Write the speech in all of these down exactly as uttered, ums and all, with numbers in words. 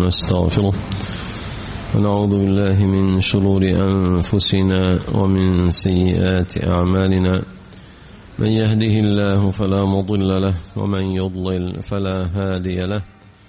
ونستغفره ونعوذ بالله من شرور أنفسنا ومن سيئات أعمالنا. من يهده الله فلا مضل له ومن يضلل فلا هادي له،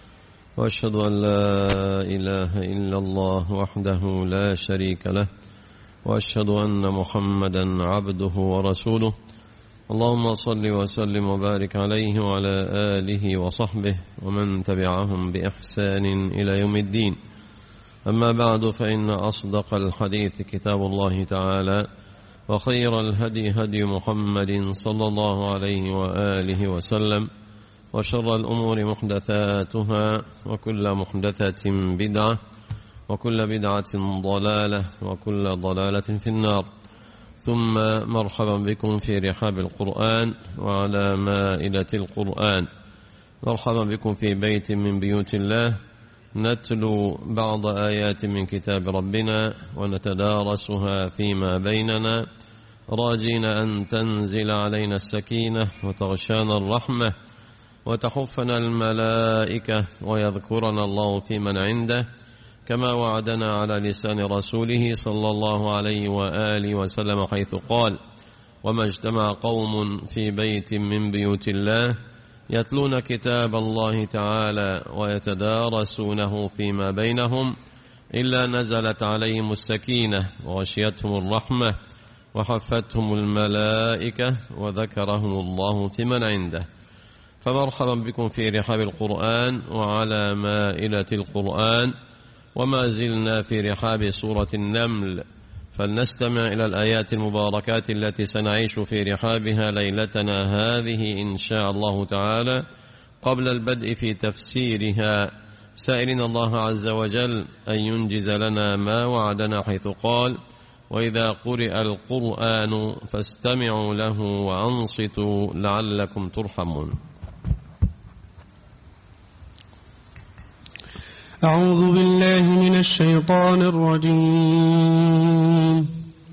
وأشهد أن لا إله إلا الله وحده لا شريك له، وأشهد أن محمدا عبده ورسوله. اللهم صل وسلم وبارك عليه وعلى آله وصحبه ومن تبعهم بإحسان إلى يوم الدين. أما بعد، فإن أصدق الحديث كتاب الله تعالى، وخير الهدي هدي محمد صلى الله عليه وآله وسلم، وشر الأمور محدثاتها، وكل محدثة بدعة، وكل بدعة ضلالة، وكل ضلالة في النار. ثم مرحبا بكم في رحاب القرآن وعلى مائدة القرآن. مرحبا بكم في بيت من بيوت الله، نتلو بعض آيات من كتاب ربنا ونتدارسها فيما بيننا، راجين أن تنزل علينا السكينة وتغشانا الرحمة وتحفنا الملائكة ويذكرنا الله في من عنده، كما وعدنا على لسان رسوله صلى الله عليه وآله وسلم، حيث قال: وما اجتمع قوم في بيت من بيوت الله يتلون كتاب الله تعالى ويتدارسونه فيما بينهم إلا نزلت عليهم السكينة وغشيتهم الرحمة وحفتهم الملائكة وذكرهم الله في من عنده. فمرحبا بكم في رحاب القرآن وعلى مائدة القرآن، وما زلنا في رحاب سورة النمل، فلنستمع إلى الآيات المباركات التي سنعيش في رحابها ليلتنا هذه إن شاء الله تعالى. قبل البدء في تفسيرها، سائلين الله عز وجل أن ينجز لنا ما وعدنا، حيث قال: وإذا قرئ القرآن فاستمعوا له وأنصتوا لعلكم ترحمون. أعوذ بالله من الشيطان الرجيم.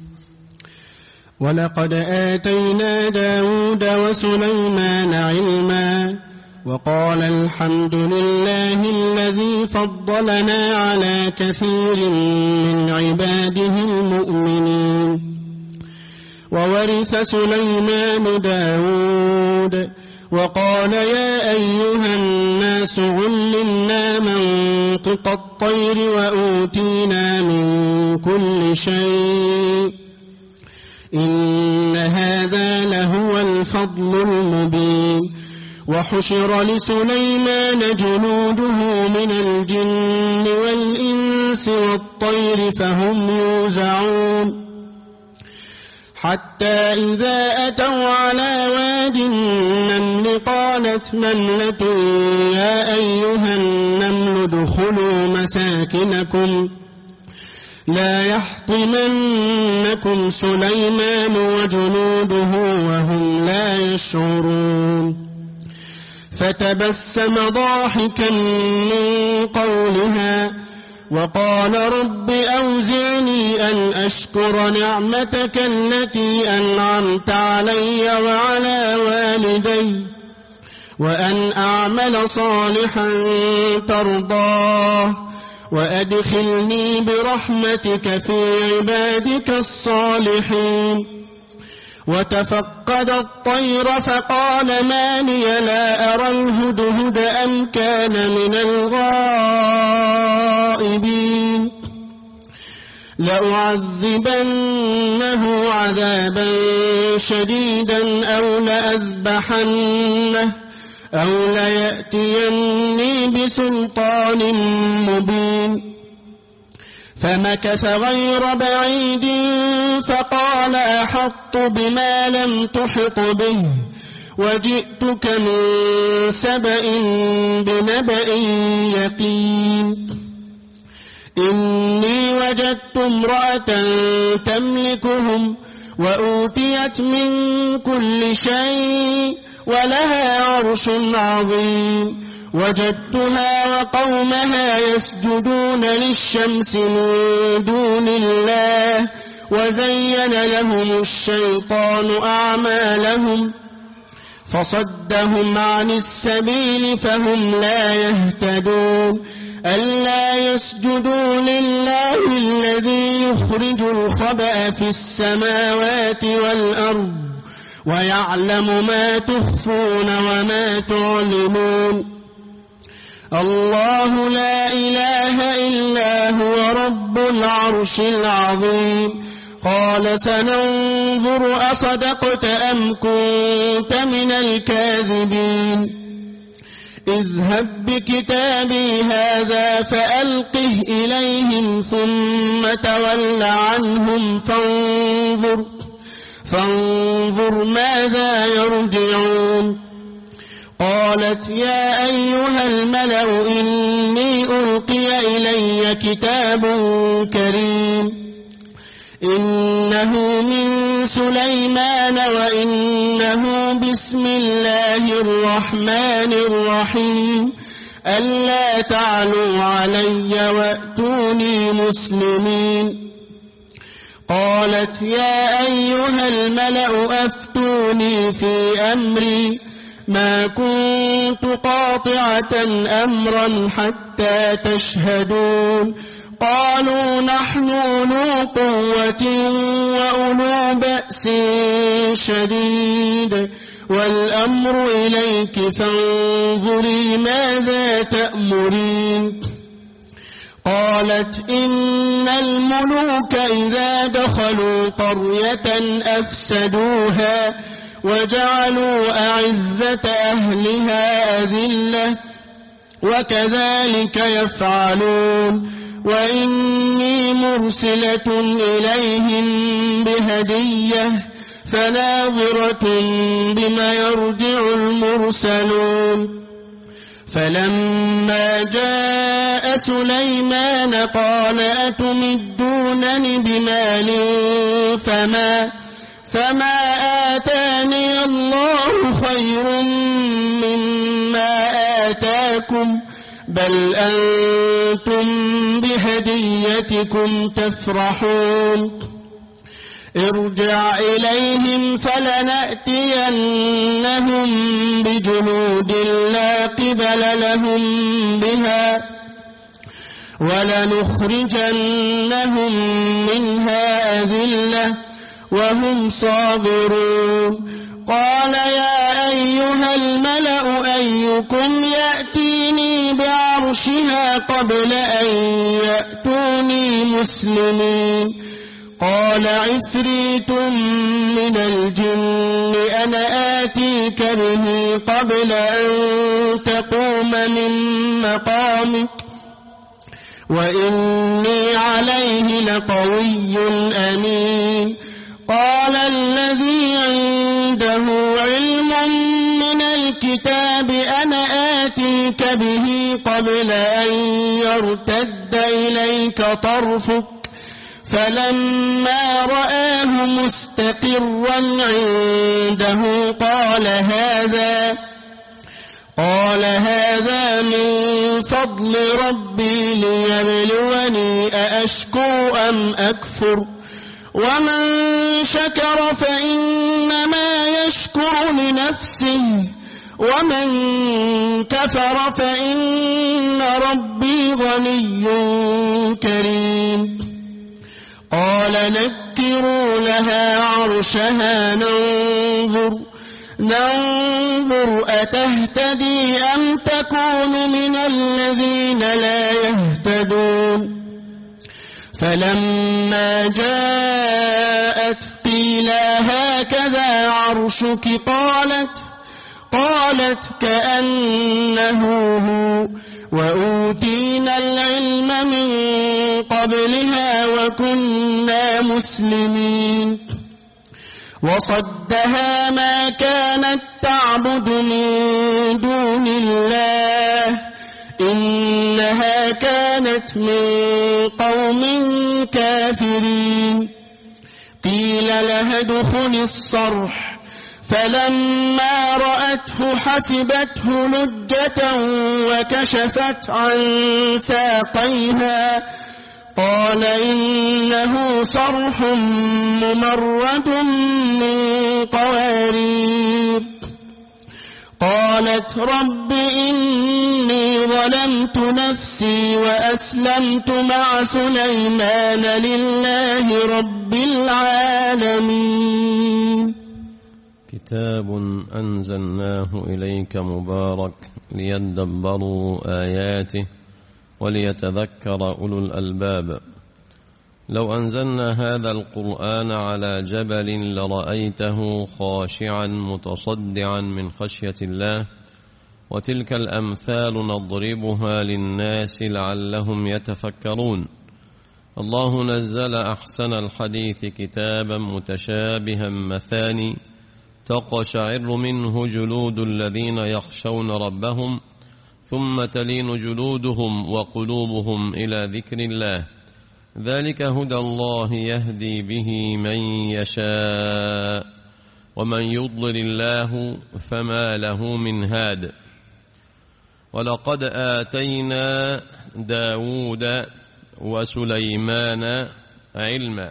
ولقد آتينا داود وسليمان علما وقال الحمد لله الذي فضلنا على كثير من عباده المؤمنين. وورث سليمان داود وقال: يا أيها الناس علمنا منطق الطير وأوتينا من كل شيء، إن هذا لهو الفضل المبين. وحشر لسليمان جنوده من الجن والإنس والطير فهم يوزعون، حتى إذا أتوا على واد النمل قالت نملة يا أيها النمل ادخلوا مساكنكم لا يحطمنكم سليمان وجنوده وهم لا يشعرون. فتبسم ضاحكا من قولها وقال: رب أوزعني أن أشكر نعمتك التي أنعمت علي وعلى والدي وأن أعمل صالحا ترضاه وأدخلني برحمتك في عبادك الصالحين. وتفقد الطير فقال: ما لي لا أرى الهدهد أم كان من الغائبين. لأعذبنه عذابا شديدا أو لأذبحنه أو ليأتيني بسلطان مبين. فمكث غير بعيد فقال: أحطت بما لم تحط به وجئتك من سبأ بنبأ يقين. إني وجدت امرأة تملكهم وأوتيت من كل شيء ولها عرش عظيم. وجدتها وقومها يسجدون للشمس من دون الله وزين لهم الشيطان أعمالهم فصدهم عن السبيل فهم لا يهتدون ألا يسجدوا لله الذي يخرج الخبأ في السماوات والأرض ويعلم ما تخفون وما تعلنون الله لا إله إلا هو رب العرش العظيم قال سننظر أصدقت أم كنت من الكاذبين اذهب بكتابي هذا فألقه إليهم ثم تول عنهم فانظر فانظر ماذا يرجعون قالت يا أيها الملأ إني ألقي إلي كتاب كريم إنه من سليمان وإنه بسم الله الرحمن الرحيم ألا تعلوا علي وأتوني مسلمين قالت يا أيها الملأ أفتوني في أمري ما كنت قاطعة أمرا حتى تشهدون قالوا نحن أولو قوة وأولو بأس شديد والأمر إليك فانظري ماذا تأمرين قالت إن الملوك إذا دخلوا قرية أفسدوها وجعلوا أعزة أهلها أذلة وكذلك يفعلون وإني مرسلة إليهم بهدية فناظرة بما يرجع المرسلون فلما جاء سليمان قال أتمدونني بمال فما فما آتاني الله خير مما آتاكم بل أنتم بهديتكم تفرحون ارجع إليهم فلنأتينهم بجنود لا قبل لهم بها ولنخرجنهم منها أذلة وهم صاغرون قال يا أيها الملأ أيكم يأتيني بعرشها قبل أن يأتوني مسلمين قال عفريت من الجن أنا آتيك به قبل أن تقوم من مقامك وإني عليه لقوي أمين قال الذي عنده علم من الكتاب أنا آتيك به قبل أن يرتد إليك طرفك فلما رآه مستقرا عنده قال هذا قال هذا من فضل ربي ليبلوني أأشكر أم أكفر ومن شكر فإنما يشكر لنفسه ومن كفر فإن ربي غني كريم قال نكروا لها عرشها ننظر ننظر أتهتدي أم تكون من الذين لا يهتدون فلما جاءت قيل هكذا عرشك قالت قالت كأنه هو وأوتينا العلم من قبلها وكنا مسلمين وصدها ما كانت تعبد من دون الله إنها كانت من قوم كافرين قيل لها ادخل الصرح فلما رأته حسبته لجة وكشفت عن ساقيها قال إنه صرح ممرد من قوارير قالت رب إني ظلمت نفسي وأسلمت مع سليمان لله رب العالمين. كتاب أنزلناه إليك مبارك ليدبروا آياته وليتذكر أولو الألباب. لو أنزلنا هذا القرآن على جبل لرأيته خاشعا متصدعا من خشية الله، وتلك الأمثال نضربها للناس لعلهم يتفكرون. الله نزل أحسن الحديث كتابا متشابها مثاني تقشعر منه جلود الذين يخشون ربهم ثم تلين جلودهم وقلوبهم إلى ذكر الله، ذلك هدى الله يهدي به من يشاء ومن يضلل الله فما له من هاد. ولقد آتينا داود وسليمان علما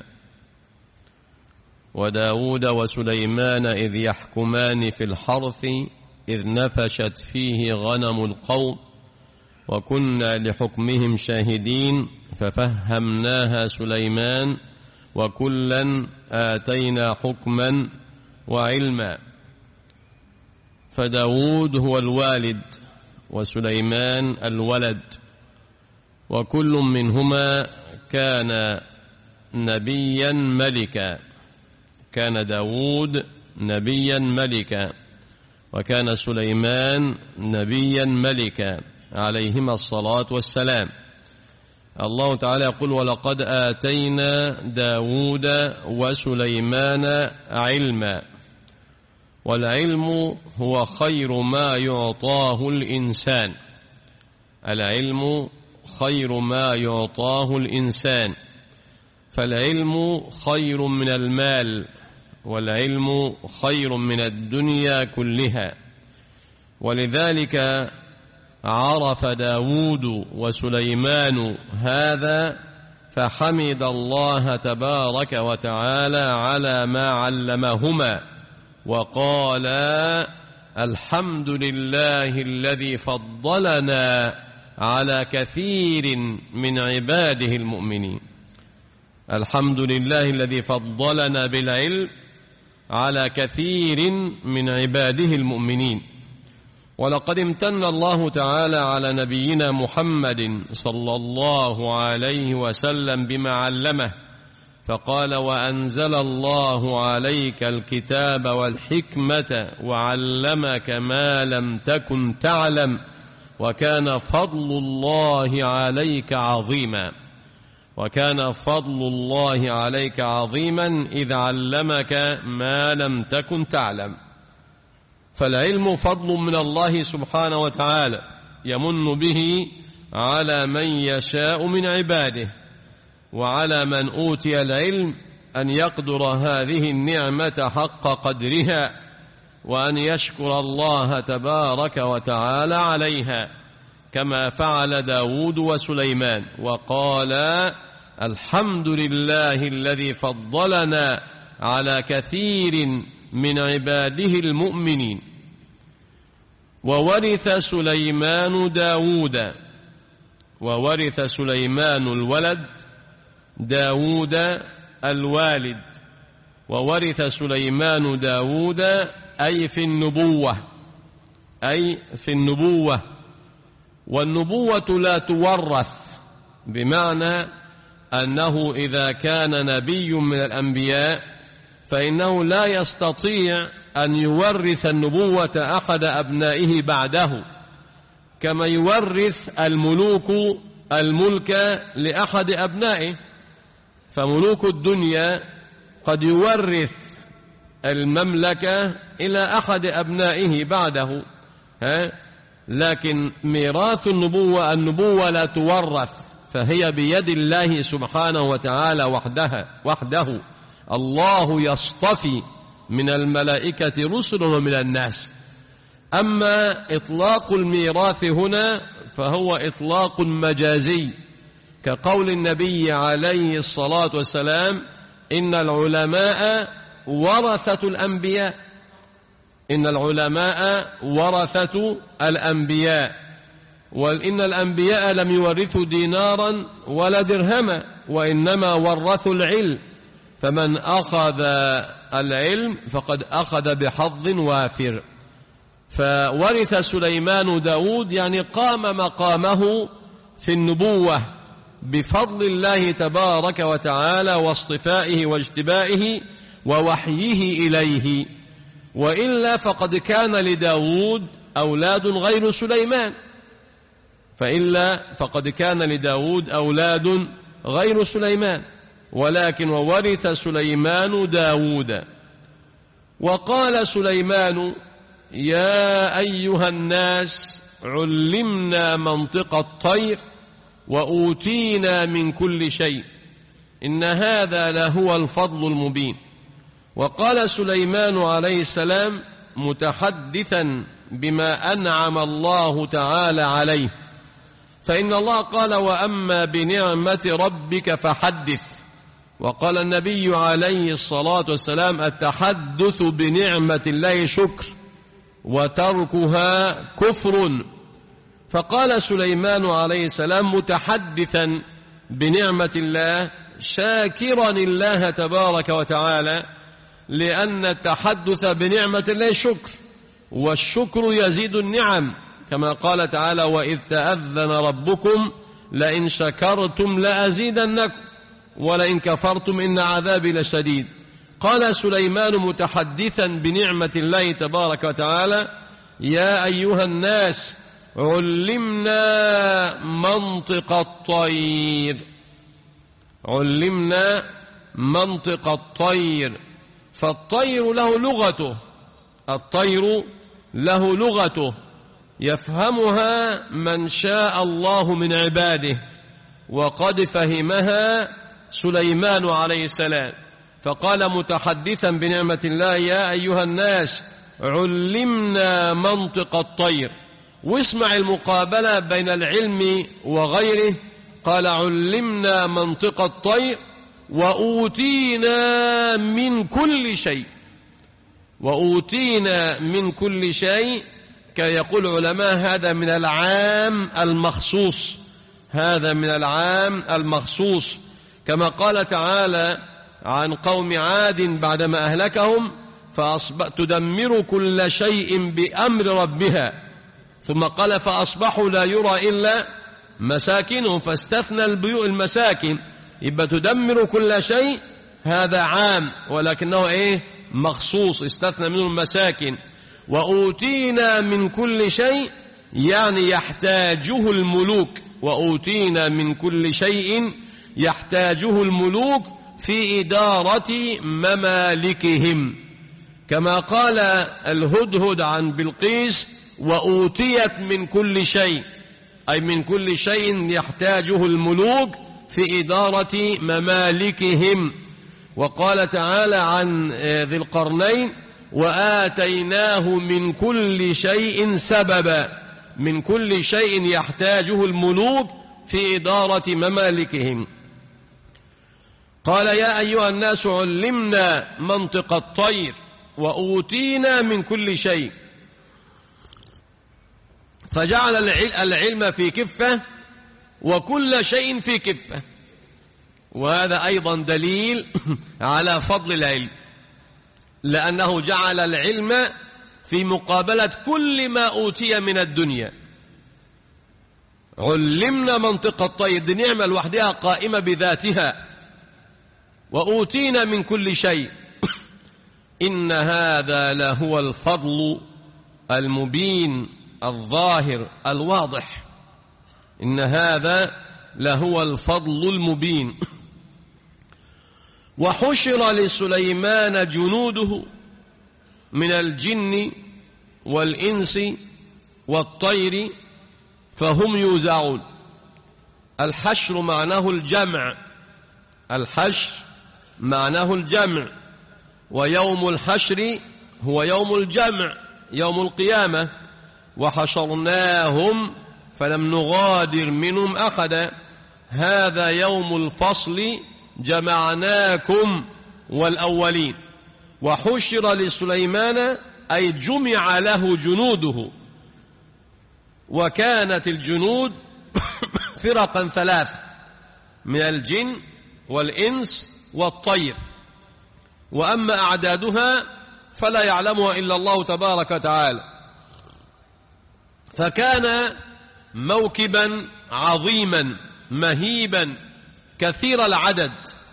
وداود وسليمان إذ يحكمان في الحرث إذ نفشت فيه غنم القوم وكنا لحكمهم شاهدين ففهمناها سليمان وكلا آتينا حكما وعلما. فداود هو الوالد وسليمان الولد، وكل منهما كان نبيا ملكا. كان داود نبيا ملكا وكان سليمان نبيا ملكا عليهما الصلاة والسلام. الله تعالى يقول ولقد آتينا داود وسليمان علما، والعلم هو خير ما يعطاه الإنسان. العلم خير ما يعطاه الإنسان، فالعلم خير من المال، والعلم خير من الدنيا كلها. ولذلك عرف داود وسليمان هذا فحمد الله تبارك وتعالى على ما علمهما وقال الحمد لله الذي فضلنا على كثير من عباده المؤمنين. الحمد لله الذي فضلنا بالعلم على كثير من عباده المؤمنين. ولقد امتن الله تعالى على نبينا محمد صلى الله عليه وسلم بما علمه، فقال وأنزل الله عليك الكتاب والحكمة وعلمك ما لم تكن تعلم وكان فضل الله عليك عظيما. وكان فضل الله عليك عظيما إذ علمك ما لم تكن تعلم. فالعلم فضل من الله سبحانه وتعالى يمن به على من يشاء من عباده، وعلى من أوتي العلم أن يقدر هذه النعمة حق قدرها وأن يشكر الله تبارك وتعالى عليها كما فعل داود وسليمان. وقال الحمد لله الذي فضلنا على كثير من عباده المؤمنين. وورث سليمان داود، وورث سليمان الولد داود الوالد، وورث سليمان داود أي في النبوة، أي في النبوة. والنبوة لا تورث، بمعنى أنه إذا كان نبي من الأنبياء فإنه لا يستطيع أن يورث النبوة أحد أبنائه بعده، كما يورث الملوك الملك لأحد أبنائه. فملوك الدنيا قد يورث المملكة إلى أحد أبنائه بعده، ها؟ لكن ميراث النبوة النبوة لا تورث، فهي بيد الله سبحانه وتعالى وحدها وحده. الله يصطفي من الملائكة رسل ومن الناس. أما إطلاق الميراث هنا فهو إطلاق مجازي، كقول النبي عليه الصلاة والسلام إن العلماء ورثة الأنبياء. إن العلماء ورثة الأنبياء، وإن الأنبياء لم يورثوا دينارا ولا درهما، وإنما ورثوا العلم، فمن أخذ العلم فقد أخذ بحظ وافر. فورث سليمان داود، يعني قام مقامه في النبوة بفضل الله تبارك وتعالى واصطفائه واجتبائه ووحيه إليه، وإلا فقد كان لداود أولاد غير سليمان، فإلا فقد كان لداود أولاد غير سليمان، ولكن وورث سليمان داود. وقال سليمان: يا أيها الناس علمنا منطق الطير وأوتينا من كل شيء إن هذا لهو الفضل المبين. وقال سليمان عليه السلام متحدثا بما أنعم الله تعالى عليه، فإن الله قال: وأما بنعمة ربك فحدث. وقال النبي عليه الصلاة والسلام: التحدث بنعمة الله شكر وتركها كفر. فقال سليمان عليه السلام متحدثا بنعمة الله شاكرا الله تبارك وتعالى، لأن التحدث بنعمة الله شكر، والشكر يزيد النعم، كما قال تعالى: وإذ تأذن ربكم لئن شكرتم لأزيدنكم ولئن كفرتم إن عذابي لشديد. قال سليمان متحدثا بنعمة الله تبارك وتعالى: يا أيها الناس علمنا منطق الطير. علمنا منطق الطير، فالطير له لغته، الطير له لغته يفهمها من شاء الله من عباده، وقد فهمها سليمان عليه السلام. فقال متحدثا بنعمة الله: يا أيها الناس علمنا منطق الطير. واسمع المقابلة بين العلم وغيره، قال: علمنا منطق الطير وأوتينا من كل شيء. وأوتينا من كل شيء، كي يقول العلماء هذا من العام المخصوص، هذا من العام المخصوص، كما قال تعالى عن قوم عاد بعدما أهلكهم: فأصبح تدمر كل شيء بأمر ربها، ثم قال: فأصبحوا لا يرى إلا مساكنهم، فاستثنى البيوت المساكن، يبقى تدمر كل شيء، هذا عام ولكنه إيه؟ مخصوص، استثنى منه المساكن. وأوتينا من كل شيء يعني يحتاجه الملوك، وأوتينا من كل شيء يحتاجه الملوك في إدارة ممالكهم، كما قال الهدهد عن بلقيس: وأوتيت من كل شيء، أي من كل شيء يحتاجه الملوك في إدارة ممالكهم. وقال تعالى عن ذي القرنين: وآتيناه من كل شيء سببا، من كل شيء يحتاجه الملوك في إدارة ممالكهم. قال: يا أيها الناس علمنا منطق الطير وأوتينا من كل شيء، فجعل العلم في كفة وكل شيء في كفة، وهذا أيضا دليل على فضل العلم، لأنه جعل العلم في مقابلة كل ما أوتي من الدنيا. علمنا منطق الطير، دي نعمة لوحدها قائمة بذاتها. وأوتينا من كل شيء إن هذا لهو الفضل المبين الظاهر الواضح. إن هذا لهو الفضل المبين. وحشر لسليمان جنوده من الجن والإنس والطير فهم يوزعون. الحشر معناه الجمع، الحشر معناه الجمع، ويوم الحشر هو يوم الجمع، يوم القيامة. وحشرناهم فلم نغادر منهم أحدا، هذا يوم الفصل جمعناكم والأولين. وحشر لسليمان أي جمع له جنوده، وكانت الجنود فرقا ثلاث من الجن والإنس والطير، وأما أعدادها فلا يعلمها إلا الله تبارك وتعالى. فكان موكبا عظيما مهيبا كثير العدد،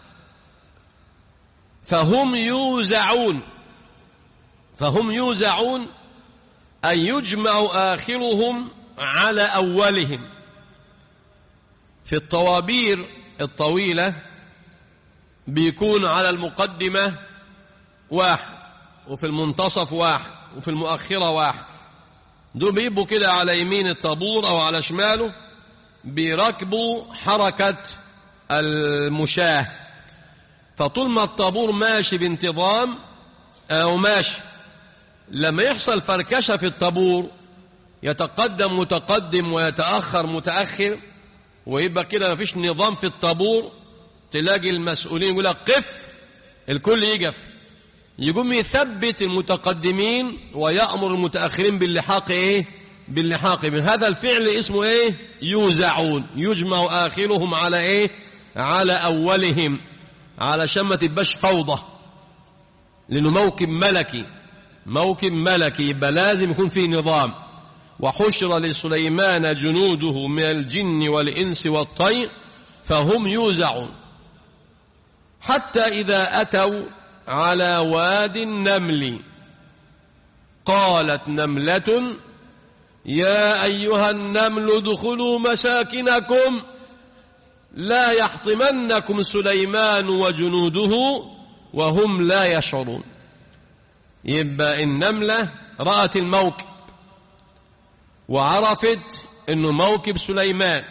فهم يوزعون فهم يوزعون أن يجمع آخرهم على أولهم. في الطوابير الطويلة بيكون على المقدمة واحد، وفي المنتصف واحد، وفي المؤخرة واحد. دول بيبقوا كده على يمين الطابور أو على شماله، بيركبوا حركة المشاة. فطول ما الطابور ماشي بانتظام أو ماشي، لما يحصل فركشة في الطابور يتقدم متقدم ويتأخر متأخر، ويبقى كده ما فيش نظام في الطابور. تلاقي المسؤولين يقول لك قف، الكل يقف، يقوم يثبت المتقدمين ويأمر المتأخرين باللحاق ايه باللحاق من هذا الفعل اسمه ايه يوزعون. يجمع آخرهم على ايه على أولهم، علشان ما تبقاش فوضى، لأنه موكب ملكي موكب ملكي يبقى لازم يكون فيه نظام. وحشر لسليمان جنوده من الجن والإنس والطير فهم يوزعون، حتى إذا أتوا على وادي النمل قالت نملة يا أيها النمل ادخلوا مساكنكم لا يحطمنكم سليمان وجنوده وهم لا يشعرون. يبقى النملة رأت الموكب وعرفت أنه موكب سليمان،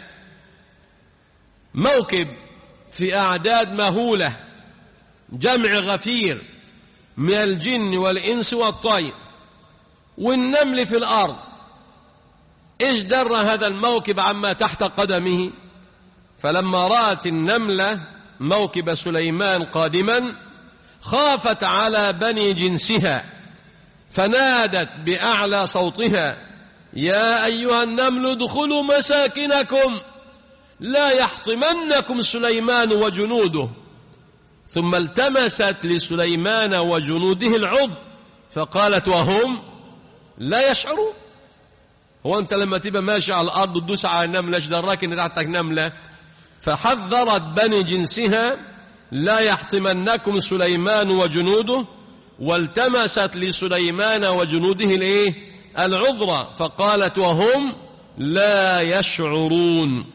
موكب في أعداد مهولة، جمع غفير من الجن والإنس والطير، والنمل في الأرض. إيش در هذا الموكب عما تحت قدمه؟ فلما رأت النملة موكب سليمان قادما خافت على بني جنسها، فنادت بأعلى صوتها يا أيها النمل ادخلوا مساكنكم لا يحطمنكم سليمان وجنوده. ثم التمست لسليمان وجنوده العض فقالت وهم لا يشعرون. هو أنت لما تبقى ماشي على الأرض وتدوس على النملة ايش دراك إن تحتك نملة؟ فحذرت بني جنسها لا يحطمنكم سليمان وجنوده، والتمست لسليمان وجنوده الايه العذر فقالت وهم لا يشعرون.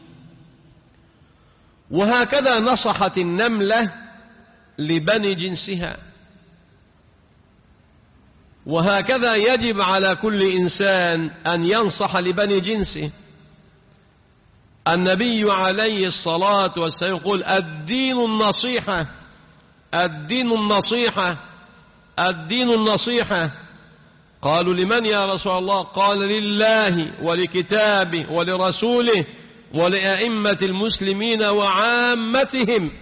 وهكذا نصحت النملة لبني جنسها، وهكذا يجب على كل إنسان أن ينصح لبني جنسه. النبي عليه الصلاة والسلام يقول الدين النصيحة الدين النصيحة الدين النصيحة. قالوا لمن يا رسول الله؟ قال لله ولكتابه ولرسوله ولأئمة المسلمين وعامتهم.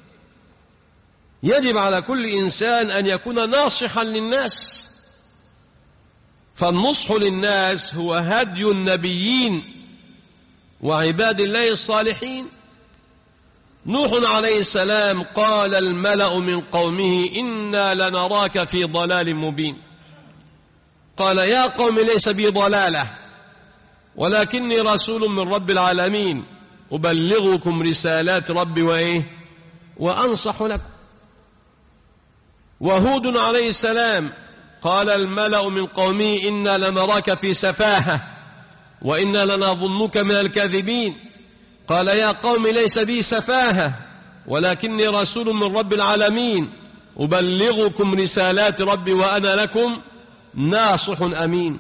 يجب على كل إنسان أن يكون ناصحا للناس، فالنصح للناس هو هدي النبيين وعباد الله الصالحين. نوح عليه السلام قال الملأ من قومه إنا لنراك في ضلال مبين. قال يا قوم ليس بي ضلالة ولكني رسول من رب العالمين أبلغكم رسالات ربي وإيه وأنصح لكم. وهود عليه السلام قال الملأ من قومه إنا لنراك في سفاهة وإنا لنظنك من الكاذبين. قال يا قوم ليس بي سفاهة ولكني رسول من رب العالمين أبلغكم رسالات ربي وأنا لكم ناصح أمين.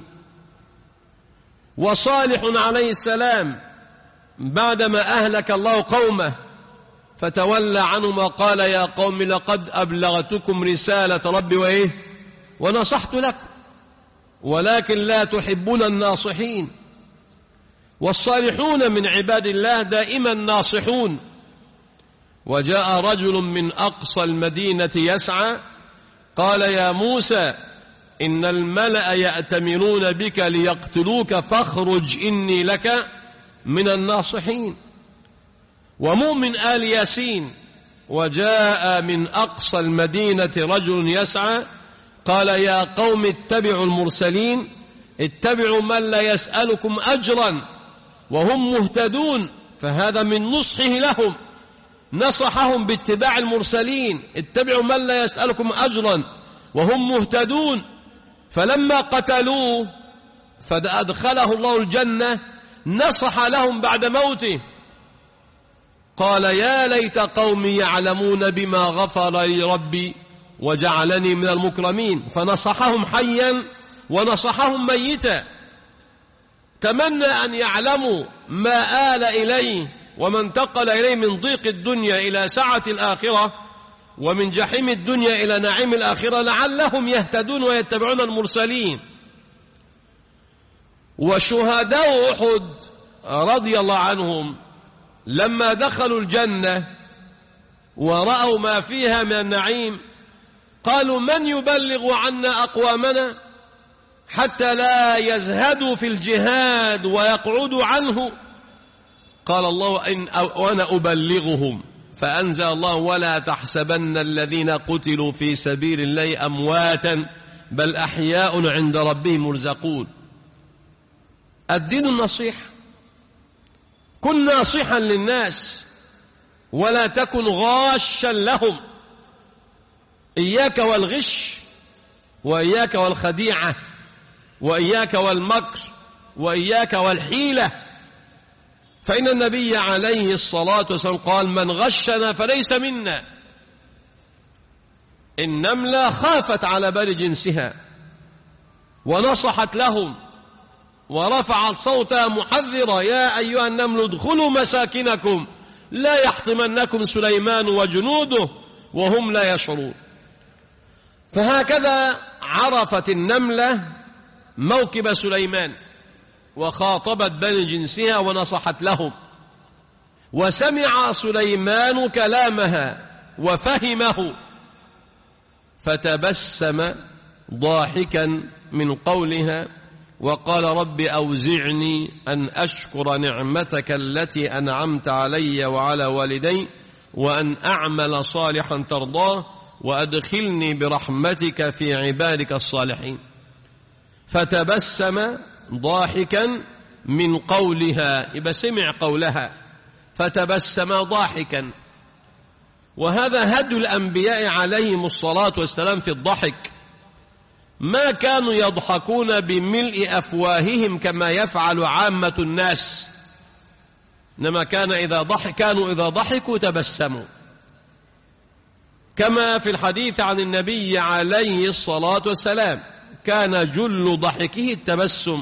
وصالح عليه السلام بعدما أهلك الله قومه فتولى عنهم وقال يا قوم لقد أبلغتكم رسالة ربي وإيه ونصحت لكم ولكن لا تحبون الناصحين. والصالحون من عباد الله دائما ناصحون. وجاء رجل من أقصى المدينة يسعى قال يا موسى إن الملأ يأتمرون بك ليقتلوك فاخرج إني لك من الناصحين. ومؤمن آل ياسين: وجاء من أقصى المدينة رجل يسعى قال يا قوم اتبعوا المرسلين اتبعوا من لا يسألكم أجرا وهم مهتدون. فهذا من نصحه لهم، نصحهم باتباع المرسلين: اتبعوا من لا يسألكم أجرا وهم مهتدون. فلما قتلوه فأدخله الله الجنة نصح لهم بعد موته قال يا ليت قومي يعلمون بما غفر لي ربي وجعلني من المكرمين. فنصحهم حيا ونصحهم ميتا. تمنى أن يعلموا ما آل إليه وما انتقل إليه من ضيق الدنيا إلى سعة الآخرة، ومن جحيم الدنيا إلى نعيم الآخرة، لعلهم يهتدون ويتبعون المرسلين. وشهداء أحد رضي الله عنهم لما دخلوا الجنة ورأوا ما فيها من النعيم قالوا من يبلغ عنا أقوامنا حتى لا يزهدوا في الجهاد ويقعدوا عنه؟ قال الله إن وأنا أبلغهم. فأنزل الله ولا تحسبن الذين قتلوا في سبيل الله أمواتا بل أحياء عند ربهم يرزقون. الدين النصيحة. كن ناصحا للناس ولا تكن غاشا لهم. إياك والغش وإياك والخديعة وإياك والمكر وإياك والحيلة. فإن النبي عليه الصلاة والسلام قال من غشنا فليس منا. النملة خافت على بني جنسها ونصحت لهم ورفعت صوتها محذرة يا أيها النمل ادخلوا مساكنكم لا يحطمنكم سليمان وجنوده وهم لا يشعرون. فهكذا عرفت النملة موكب سليمان وخاطبت بني جنسها ونصحت لهم، وسمع سليمان كلامها وفهمه فتبسم ضاحكا من قولها وقال رب أوزعني أن أشكر نعمتك التي أنعمت علي وعلى والدي وأن أعمل صالحا ترضاه وأدخلني برحمتك في عبادك الصالحين. فتبسم ضاحكا من قولها، يبقى سمع قولها فتبسم ضاحكا. وهذا هدي الأنبياء عليهم الصلاة والسلام في الضحك. ما كانوا يضحكون بملء أفواههم كما يفعل عامة الناس، إنما كان إذا ضحك كانوا إذا ضحكوا تبسموا، كما في الحديث عن النبي عليه الصلاة والسلام كان جل ضحكه التبسم.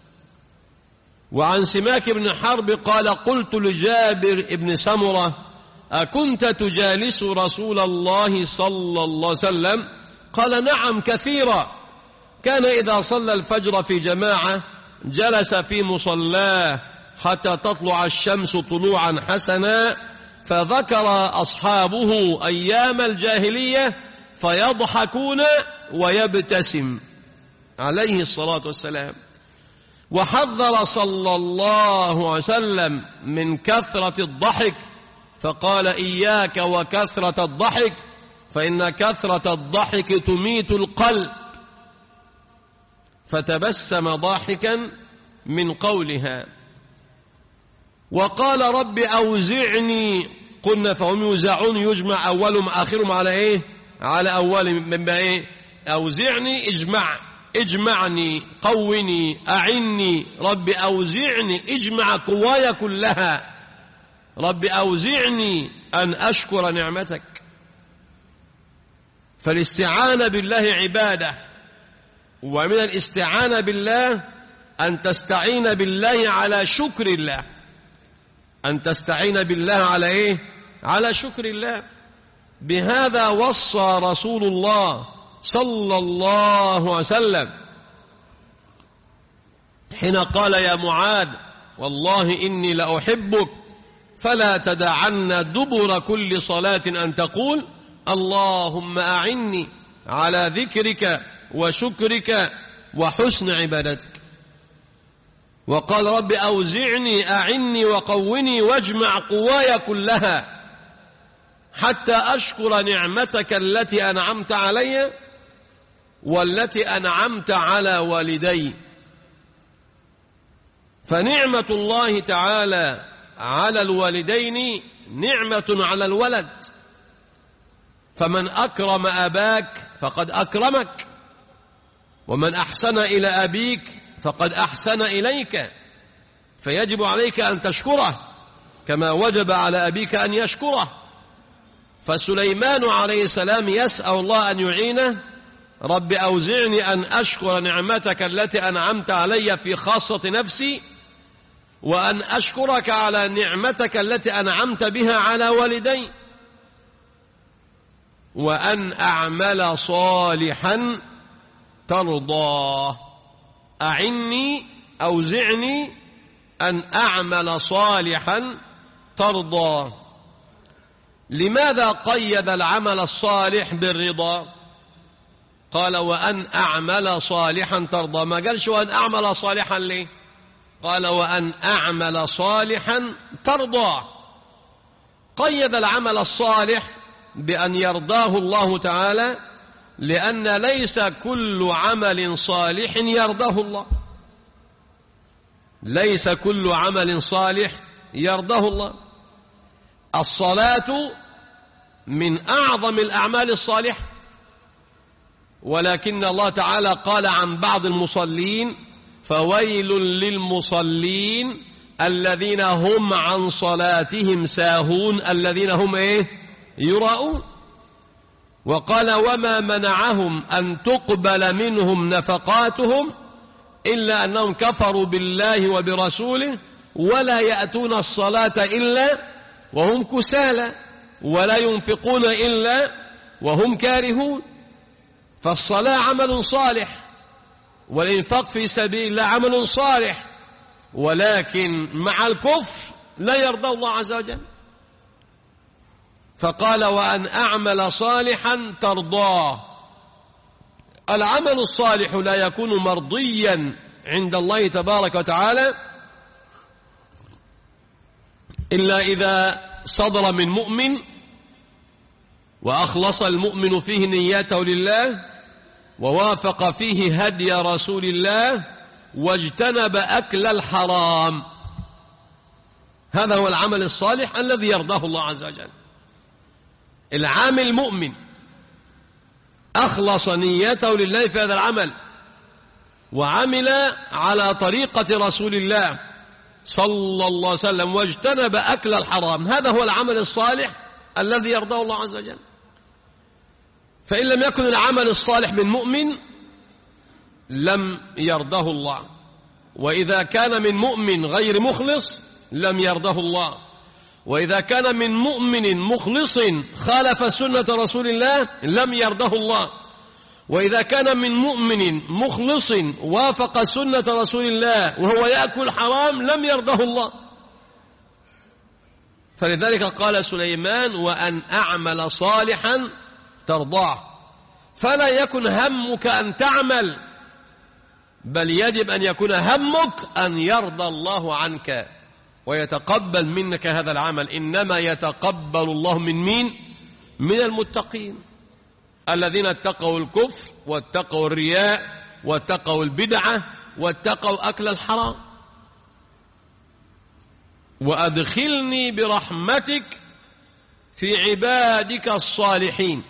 وعن سماك بن حرب قال قلت لجابر بن سمرة أكنت تجالس رسول الله صلى الله عليه وسلم؟ قال نعم كثيرا، كان إذا صلى الفجر في جماعة جلس في مصلاه حتى تطلع الشمس طلوعا حسنا، فذكر أصحابه أيام الجاهلية فيضحكون ويبتسم عليه الصلاة والسلام. وحذر صلى الله عليه وسلم من كثرة الضحك فقال إياك وكثرة الضحك فإن كثرة الضحك تميت القلب. فتبسم ضاحكا من قولها. وقال رب أوزعني، قلنا فهم يوزعون يجمع أولهم آخرهم على إيه؟ على أولهم من إيه؟ أوزعني اجمع، اجمعني قوني أعني. رب أوزعني اجمع قواي كلها. رب أوزعني أن أشكر نعمتك. فالاستعانة بالله عبادة، ومن الاستعانة بالله أن تستعين بالله على شكر الله. أن تستعين بالله على إيه؟ على شكر الله. بهذا وصى رسول الله صلى الله عليه وسلم حين قال يا معاذ والله إني لأحبك فلا تدعن دبر كل صلاة أن تقول اللهم أعني على ذكرك وشكرك وحسن عبادتك. وقال رب أوزعني أعني وقوني واجمع قواي كلها حتى أشكر نعمتك التي أنعمت علي والتي أنعمت على والدي. فنعمة الله تعالى على الوالدين نعمة على الولد، فمن أكرم أباك فقد أكرمك، ومن أحسن إلى أبيك فقد أحسن إليك، فيجب عليك أن تشكره كما وجب على أبيك أن يشكره. فسليمان عليه السلام يسأل الله أن يعينه: رب أوزعني أن أشكر نعمتك التي أنعمت علي في خاصة نفسي، وأن أشكرك على نعمتك التي أنعمت بها على والدي، وأن أعمل صالحا ترضاه. أعني أوزعني أن أعمل صالحا ترضاه. لماذا قيد العمل الصالح بالرضا؟ قال وأن أعمل صالحا ترضى، ما قالش وأن أعمل صالحا ليه؟ قال وأن أعمل صالحا ترضى. قيد العمل الصالح بأن يرضاه الله تعالى، لأن ليس كل عمل صالح يرضاه الله، ليس كل عمل صالح يرضاه الله. الصلاة من أعظم الأعمال الصالحة، ولكن الله تعالى قال عن بعض المصلين: فويل للمصلين الذين هم عن صلاتهم ساهون الذين هم إيه؟ يراؤون. وقال وما منعهم أن تقبل منهم نفقاتهم إلا أنهم كفروا بالله وبرسوله ولا يأتون الصلاة إلا وهم كسالى ولا ينفقون إلا وهم كارهون. فالصلاة عمل صالح، والإنفاق في سبيل الله عمل صالح، ولكن مع الكفر لا يرضى الله عز وجل. فقال وأن أعمل صالحا ترضاه. العمل الصالح لا يكون مرضيا عند الله تبارك وتعالى إلا إذا صدر من مؤمن وأخلص المؤمن فيه نيته لله، ووافق فيه هدي رسول الله، واجتنب أكل الحرام. هذا هو العمل الصالح الذي يرضاه الله عز وجل. العامل المؤمن أخلص نيته لله في هذا العمل، وعمل على طريقة رسول الله صلى الله عليه وسلم، واجتنب أكل الحرام. هذا هو العمل الصالح الذي يرضاه الله عز وجل. فإن لم يكن العمل الصالح من مؤمن لم يرضاه الله، وإذا كان من مؤمن غير مخلص لم يرضاه الله، وإذا كان من مؤمن مخلص خالف سنة رسول الله لم يرضاه الله، وإذا كان من مؤمن مخلص وافق سنة رسول الله وهو يأكل حرام لم يرضاه الله. فلذلك قال سليمان وأن أعمل صالحا ترضاه. فلا يكن همك أن تعمل، بل يجب أن يكون همك أن يرضى الله عنك ويتقبل منك هذا العمل. إنما يتقبل الله من مين؟ من المتقين الذين اتقوا الكفر واتقوا الرياء واتقوا البدعة واتقوا أكل الحرام. وأدخلني برحمتك في عبادك الصالحين.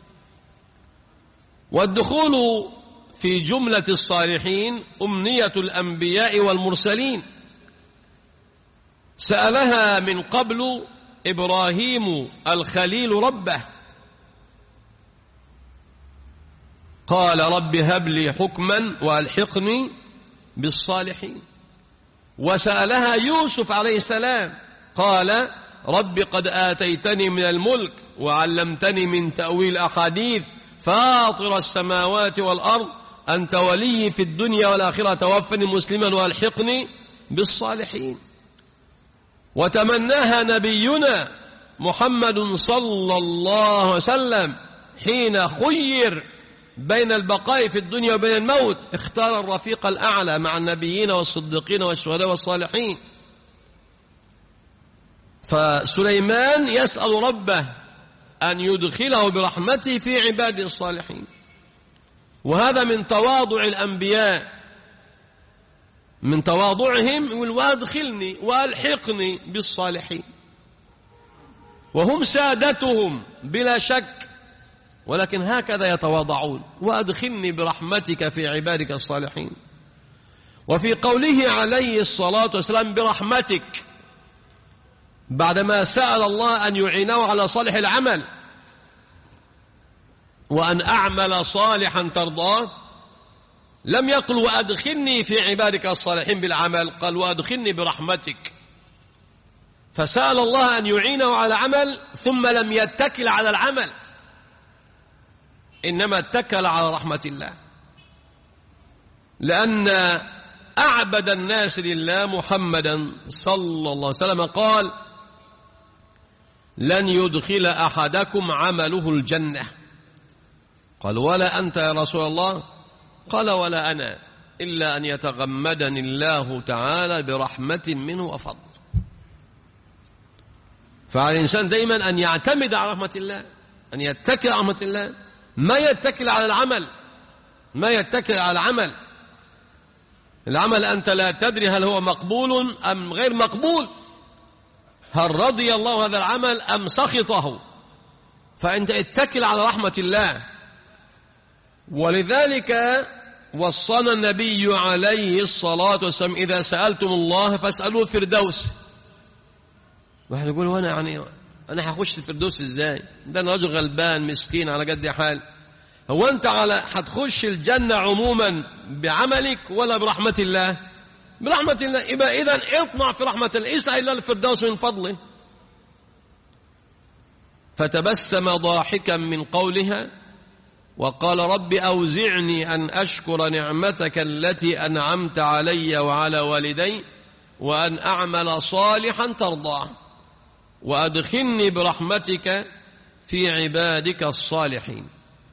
والدخول في جملة الصالحين أمنية الأنبياء والمرسلين، سألها من قبل إبراهيم الخليل ربه، قال رب هب لي حكما وألحقني بالصالحين. وسألها يوسف عليه السلام، قال رب قد آتيتني من الملك وعلمتني من تأويل الأحاديث فاطر السماوات والأرض أنت ولي في الدنيا والآخرة توفني مسلما وألحقني بالصالحين. وتمناها نبينا محمد صلى الله عليه وسلم حين خير بين البقاء في الدنيا وبين الموت اختار الرفيق الأعلى مع النبيين والصديقين والشهداء والصالحين. فسليمان يسأل ربه أن يدخله برحمته في عباده الصالحين، وهذا من تواضع الأنبياء، من تواضعهم وادخلني والحقني بالصالحين، وهم سادتهم بلا شك، ولكن هكذا يتواضعون، وادخلني برحمتك في عبادك الصالحين. وفي قوله عليه الصلاة والسلام برحمتك بعدما سأل الله أن يعينه على صالح العمل وأن أعمل صالحا ترضاه، لم يقل وأدخلني في عبادك الصالحين بالعمل، قال وأدخلني برحمتك. فسأل الله أن يعينه على عمل ثم لم يتكل على العمل، إنما اتكل على رحمة الله، لأن أعبد الناس لله محمدا صلى الله عليه وسلم قال لن يدخل أحدكم عمله الجنة. قال ولا أنت يا رسول الله؟ قال ولا أنا، إلا أن يتغمدني الله تعالى برحمة منه وفضل. فعلى الإنسان دائما أن يعتمد على رحمة الله، أن يتكل على رحمة الله، ما يتكل على العمل، ما يتكل على العمل. العمل أنت لا تدري هل هو مقبول أم غير مقبول، هل رضي الله هذا العمل أم سخطه، فأنت اتكل على رحمة الله. ولذلك وصانا النبي عليه الصلاة والسلام إذا سألتم الله فاسألوا الفردوس. واحد يقول وانا يعني أنا هخش الفردوس إزاي؟ ده أنا رجل غلبان مسكين على قد حال. هو أنت على هتخش الجنة عموما بعملك ولا برحمة الله؟ برحمة الله. يبقى إذن اطمع في رحمة الله، اسأل الله الفردوس من فضله. فتبسم ضاحكا من قولها وقال رب أوزعني أن أشكر نعمتك التي أنعمت علي وعلى والدي وأن أعمل صالحا ترضاه وأدخلني برحمتك في عبادك الصالحين.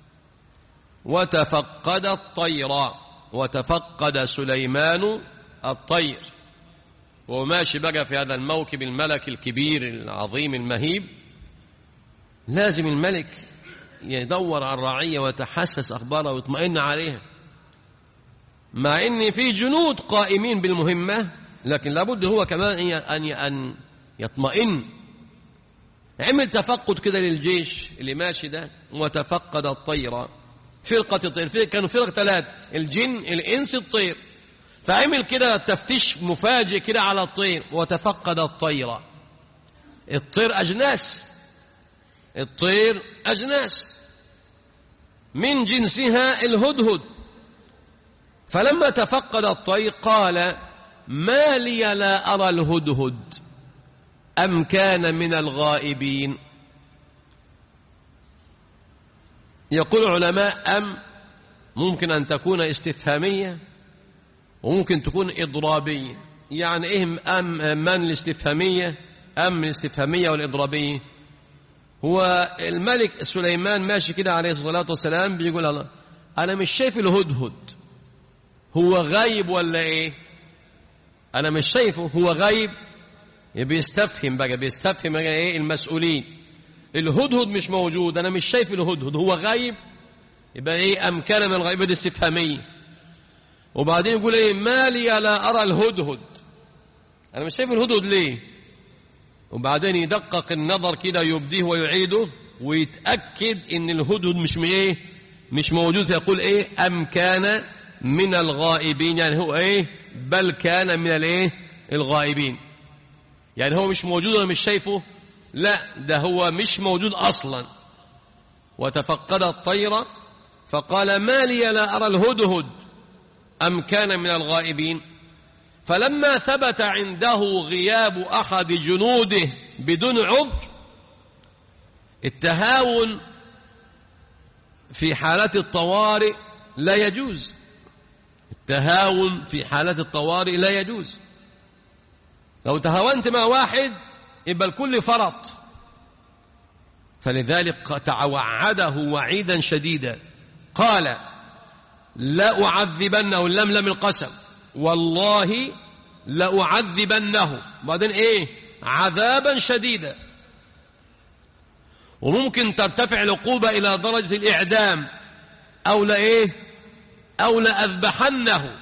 وتفقد الطير، وتفقد سليمان الطير وماشي بقى في هذا الموكب الملك الكبير العظيم المهيب. لازم الملك يدور على الرعية ويتحسس أخبارها ويطمئن عليها، مع إن في جنود قائمين بالمهمة، لكن لابد هو كمان أن يطمئن. عمل تفقد كده للجيش اللي ماشي ده. وتفقد الطير، فرقة الطير، كانوا فرق ثلاث، الجن الإنس الطير، فعمل كده تفتيش مفاجئ كده على الطير. وتفقد الطير، الطير أجناس، الطير أجناس من جنسها الهدهد. فلما تفقد الطير قال ما لي لا أرى الهدهد أم كان من الغائبين. يقول العلماء أم ممكن أن تكون استفهامية وممكن تكون إضرابية. يعني إيه أم من الاستفهامية؟ أم الاستفهامية والإضرابية. هو الملك سليمان ماشي كده عليه الصلاة والسلام بيقول الله أنا مش شايف الهدهد، هو غايب ولا إيه؟ أنا مش شايفه، هو غايب. بيستفهم بقى، بيستفهم بقى إيه المسؤولين. الهدهد مش موجود، أنا مش شايف الهدهد، هو غايب. يبقى إيه أم كان من الغيب، دي استفهامية. وبعدين يقول إيه ما لي لا أرى الهدهد، أنا مش شايف الهدهد ليه؟ وبعدين يدقق النظر كده يبديه ويعيده ويتأكد إن الهدهد مش إيه مش موجود. يقول إيه أم كان من الغائبين، يعني هو إيه بل كان من الإيه الغائبين. يعني هو مش موجود ولا مش شايفه؟ لا، ده هو مش موجود أصلا. وتفقد الطير فقال ما لي لا أرى الهدهد أم كان من الغائبين. فلما ثبت عنده غياب أحد جنوده بدون عذر، التهاون في حالات الطوارئ لا يجوز، التهاون في حالات الطوارئ لا يجوز. لو تهاونت مع واحد يبقى الكل فرط. فلذلك توعده وعيدا شديدا قال لأعذبنه، اللام لام القسم، والله لأعذبنه، بعدين إيه؟ عذابا شديدا. وممكن ترتفع العقوبة إلى درجة الإعدام، أو لا إيه؟ أو لأذبحنه.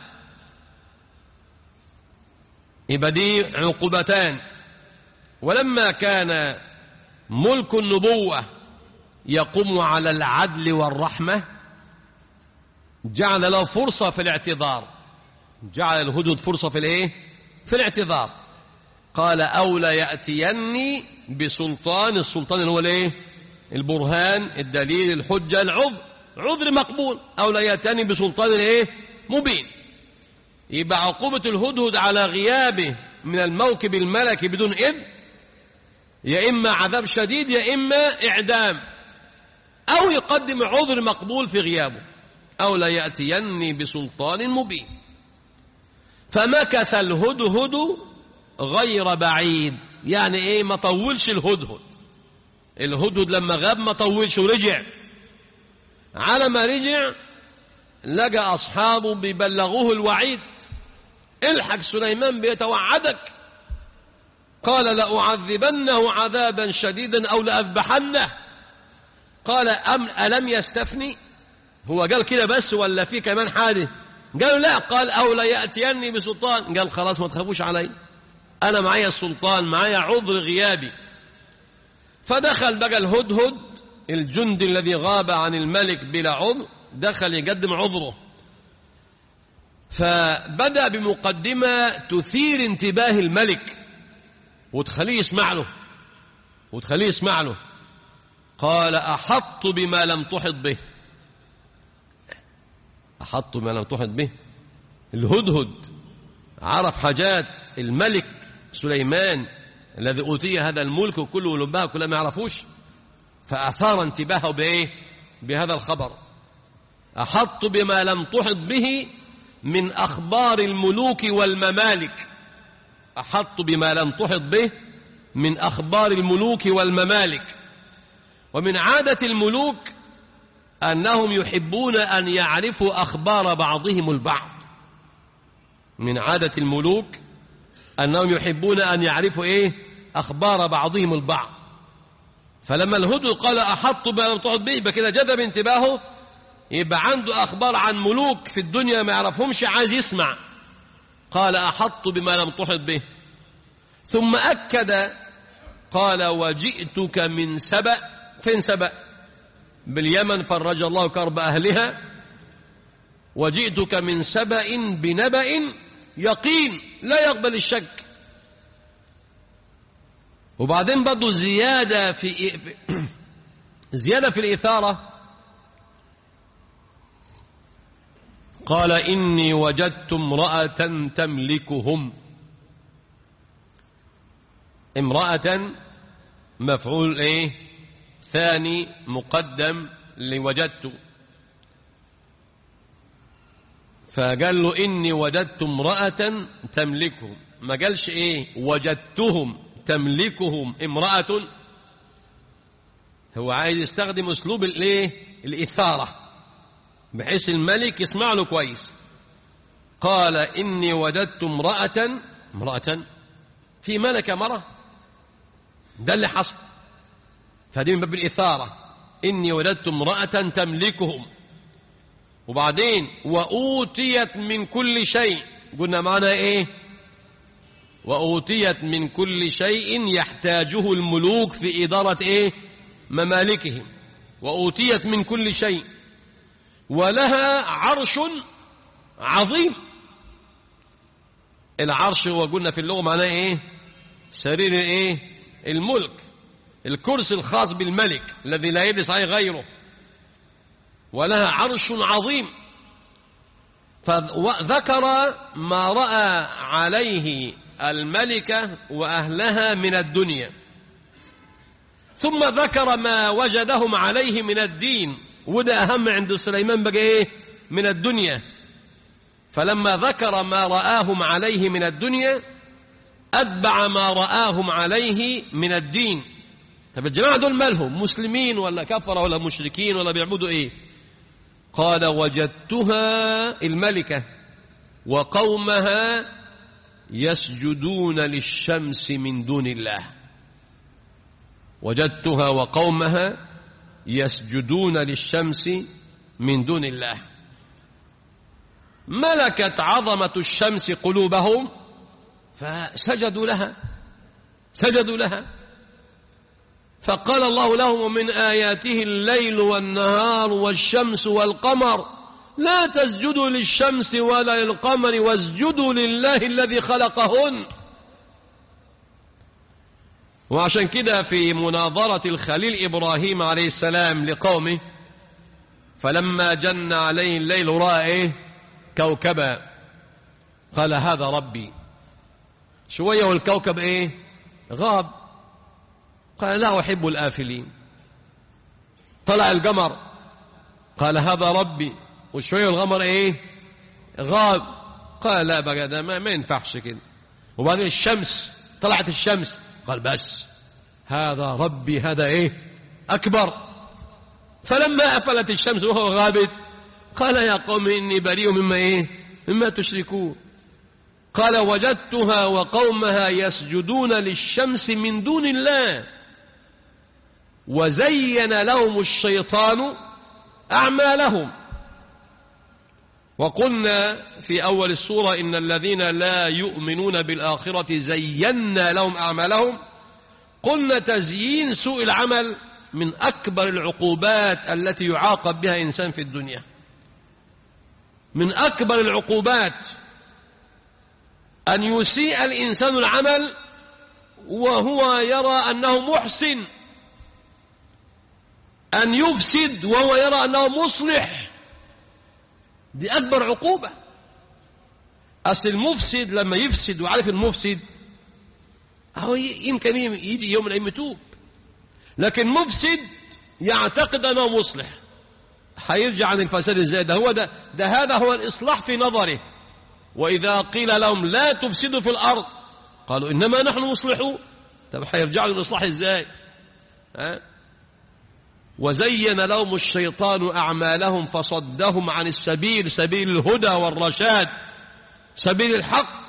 يبقى دي عقوبتان. ولما كان ملك النبوة يقوم على العدل والرحمة جعل له فرصة في الاعتذار، جعل الهدهد فرصة في الايه؟ في الاعتذار. قال أو لا يأتيني بسلطان، السلطان اللي هو الايه؟ البرهان، الدليل، الحجة، العذر، عذر مقبول. أو لا يأتيني بسلطان الايه؟ مبين. يبقى عقوبة الهدهد على غيابه من الموكب الملكي بدون إذن يا إما عذاب شديد يا إما إعدام، أو يقدم عذر مقبول في غيابه. أو لا يأتيني بسلطان مبين. فمكث الهدهد غير بعيد، يعني إيه؟ ما طولش الهدهد. الهدهد لما غاب ما طولش ورجع. على ما رجع لقى أصحابه بيبلغوه الوعيد: الحق سليمان بيتوعدك. قال لأعذبنه عذابا شديدا أو لأذبحنه. قال أم ألم يستثني؟ هو قال كده بس ولا في كمان حاجة؟ قالوا لا. قال أو لا يأتيني بسلطان. قال خلاص ما تخافوش علي، أنا معايا السلطان، معايا عذر غيابي. فدخل بقى الهدهد الجندي الذي غاب عن الملك بلا عذر، دخل يقدم عذره. فبدأ بمقدمة تثير انتباه الملك وتخليه يسمع له وتخليه يسمع له. قال أحط بما لم تحط به. أحط بما لم تحط به. الهدهد عرف حاجات الملك سليمان الذي أوتي هذا الملك وكله ولبها كلها ما يعرفوش، فأثار انتباهه بإيه؟ بهذا الخبر. أحط بما لم تحط به من أخبار الملوك والممالك. أحط بما لم تحط به من أخبار الملوك والممالك. ومن عادة الملوك أنهم يحبون أن يعرفوا أخبار بعضهم البعض. من عادة الملوك أنهم يحبون أن يعرفوا إيه؟ أخبار بعضهم البعض. فلما الهدهد قال أحط بما لم تحط به، يبقى كده جذب انتباهه، يبقى عنده أخبار عن ملوك في الدنيا ما يعرفهمش، عايز يسمع. قال أحط بما لم تحط به. ثم أكد قال وجئتك من سبأ. فين سبأ؟ باليمن، فرج الله كرب أهلها. وجئتك من سبأ بنبأ يقين لا يقبل الشك. وبعدين برضه زيادة في زيادة في الإثارة. قال إني وجدت امرأة تملكهم. امرأة مفعول إيه؟ ثاني مقدم لوجدت. فقال له إني وجدت امرأة تملكهم، ما قالش إيه؟ وجدتهم تملكهم امرأة. هو عايز يستخدم أسلوب الإيه؟ الإثارة بحيث الملك يسمع له كويس. قال إني وجدت امرأة. امرأة في ملكة مرة، ده اللي حصل. فدي من باب الإثارة. إني وجدت امرأة تملكهم. وبعدين وأوتيت من كل شيء. قلنا معنا إيه؟ وأوتيت من كل شيء يحتاجه الملوك في إدارة إيه؟ ممالكهم. وأوتيت من كل شيء ولها عرش عظيم. العرش هو قلنا في اللغة معناه إيه؟ سرير إيه؟ الملك، الكرسي الخاص بالملك الذي لا يجلس عليه غيره. ولها عرش عظيم. فذكر ما رأى عليه الملكة وأهلها من الدنيا، ثم ذكر ما وجدهم عليه من الدين، وده أهم عند سليمان بقى إيه؟ من الدنيا. فلما ذكر ما رآهم عليه من الدنيا أتبع ما رآهم عليه من الدين. طب الجماعة دول مالهم؟ مسلمين ولا كفرة ولا مشركين ولا بيعبدوا إيه؟ قال وجدتها الملكة وقومها يسجدون للشمس من دون الله. وجدتها وقومها يسجدون للشمس من دون الله. ملكت عظمة الشمس قلوبهم فسجدوا لها سجدوا لها فقال الله لهم ومن آياته الليل والنهار والشمس والقمر لا تسجدوا للشمس ولا للقمر واسجدوا لله الذي خلقهن. وعشان كده في مناظرة الخليل إبراهيم عليه السلام لقومه فلما جن عليه الليل رأى إيه؟ كوكبا قال هذا ربي. شوية والكوكب إيه؟ غاب. قال لا أحب الآفلين. طلع القمر قال هذا ربي. وشوية القمر إيه؟ غاب. قال لا بقى ده ما, ما ينفعش كده. وبعدين الشمس طلعت الشمس قال بس هذا ربي هذا إيه؟ أكبر. فلما أفلت الشمس وهو غابت قال يا قوم إني بريء مما إيه؟ مما تشركون. قال وجدتها وقومها يسجدون للشمس من دون الله وزين لهم الشيطان أعمالهم. وقلنا في أول السورة إن الذين لا يؤمنون بالآخرة زينا لهم أعمالهم. قلنا تزيين سوء العمل من أكبر العقوبات التي يعاقب بها إنسان في الدنيا. من أكبر العقوبات أن يسيء الإنسان العمل وهو يرى أنه محسن، أن يفسد وهو يرى أنه مصلح. دي أكبر عقوبة. أصل المفسد لما يفسد وعارف المفسد هو يمكن يجي يوم من الأيام يتوب، لكن مفسد يعتقد أنه مصلح هيرجع عن الفساد ازاي؟ ده هو ده, ده هذا هو الإصلاح في نظره. وإذا قيل لهم لا تفسدوا في الأرض قالوا إنما نحن مصلحون. طب هيرجعوا للإصلاح ازاي؟ ها؟ وزين لهم الشيطان أعمالهم فصدهم عن السبيل، سبيل الهدى والرشاد، سبيل الحق،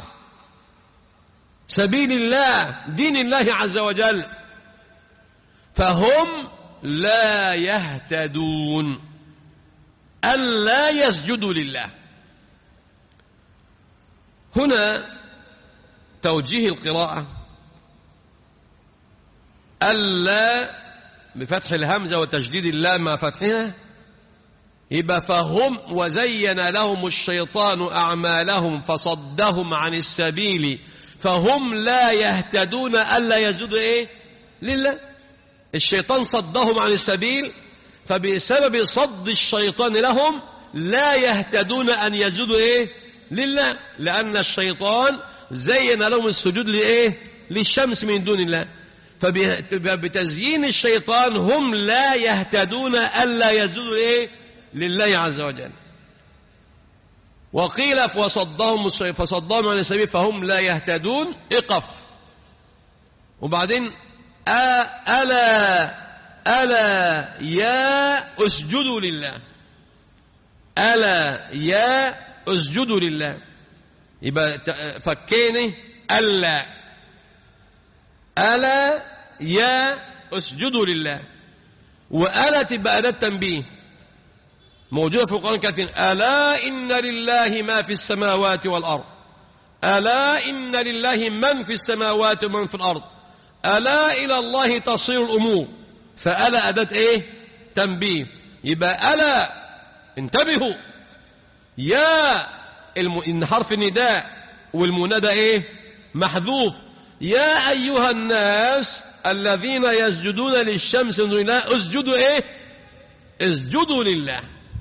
سبيل الله، دين الله عز وجل، فهم لا يهتدون. ألا يسجدوا لله. هنا توجيه القراءة ألا بفتح الهمزة وتشديد اللام مع فتحها، يبقى فهم وزين لهم الشيطان أعمالهم فصدهم عن السبيل فهم لا يهتدون ألا يسجدوا إيه؟ لله. الشيطان صدهم عن السبيل، فبسبب صد الشيطان لهم لا يهتدون أن يسجدوا إيه؟ لله، لأن الشيطان زين لهم السجود لإيه؟ للشمس من دون الله. فبتزيين الشيطان هم لا يهتدون ألا يسجدوا إيه؟ لله عز وجل. وقيل فصدهم فصدهم عن السبيل فهم لا يهتدون. اقف. وبعدين ألا ألا يا اسجدوا لله. ألا يا اسجدوا لله. يبقى فكيني ألا ألا يا اسجدوا لله. وألا تبقى أداة تنبيه موجودة في القرآن كثير. ألا إن لله ما في السماوات والأرض. ألا إن لله من في السماوات ومن في الأرض. ألا إلى الله تصير الأمور. فألا أداة إيه؟ تنبيه. يبقى ألا انتبهوا. يا الم... حرف النداء والمنادى إيه؟ محذوف. يا أيها الناس الذين يسجدون للشمس من دون الله اسجدوا إيه؟ اسجدوا لله.